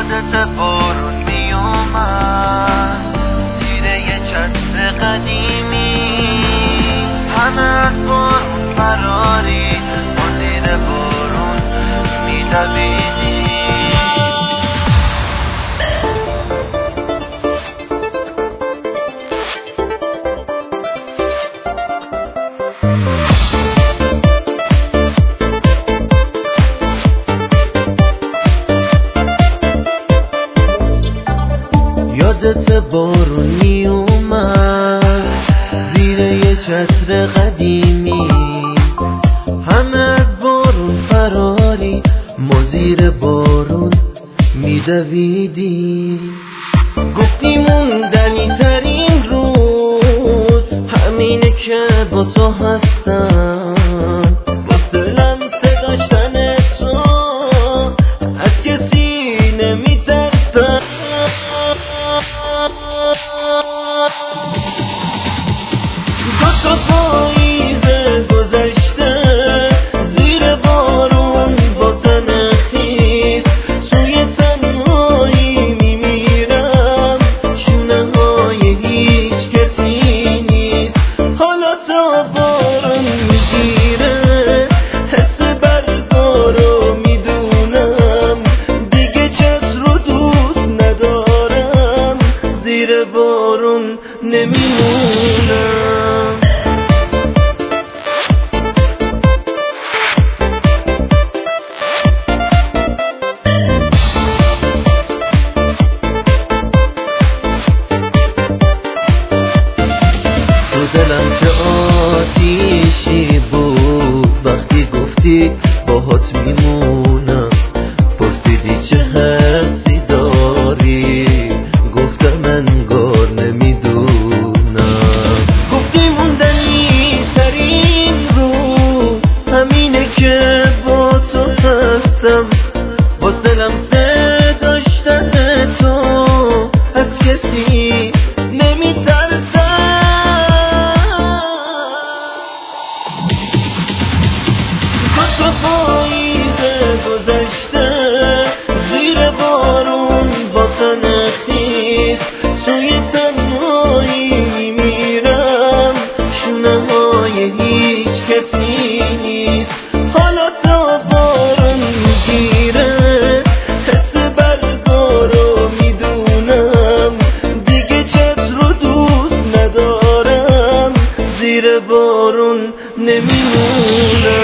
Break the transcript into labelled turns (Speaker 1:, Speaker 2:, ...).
Speaker 1: یادت بارون می اومد زیر یه چتر قدیمی، همه از بارون فراری، ما زیر بارون می دویدیم. یادت بارون می اومد زیر یه چتر قدیمی، همه از بارون فراری، ما زیر بارون می دویدیم. گفتی موندنی ترین روز همینه که با تو هستم، واسه لمسه داشتن تو از کسی نمی ترسم. دو پاییز گذشته زیر بارون با تن خیس، توی تنهایی میمیرم، شونه های هیچ کسی نیست. حالا تا بارون میگیره حس برگا رو میدونم، دیگه چتر رو دوست ندارم، زیر بارون نمیمونم. دلم که آتیشی بود وقتی گفتی باهات میمونم، پرسیدی چه حسی داری، گفتم انگار نمیدونم. گفتی موندنی ترین روز همینه که با تو هستم، واسه لمسه داشتن تو از کسی نمیترسم. تو پاییز گذشته زیر بارون با تن خیس، توی تنهایی میمیرم، شونه های هیچ کسی نیست. حالا تا بارون میگیره حس برگا رو میدونم، دیگه چتر رو دوست ندارم، زیر بارون نمیمونم.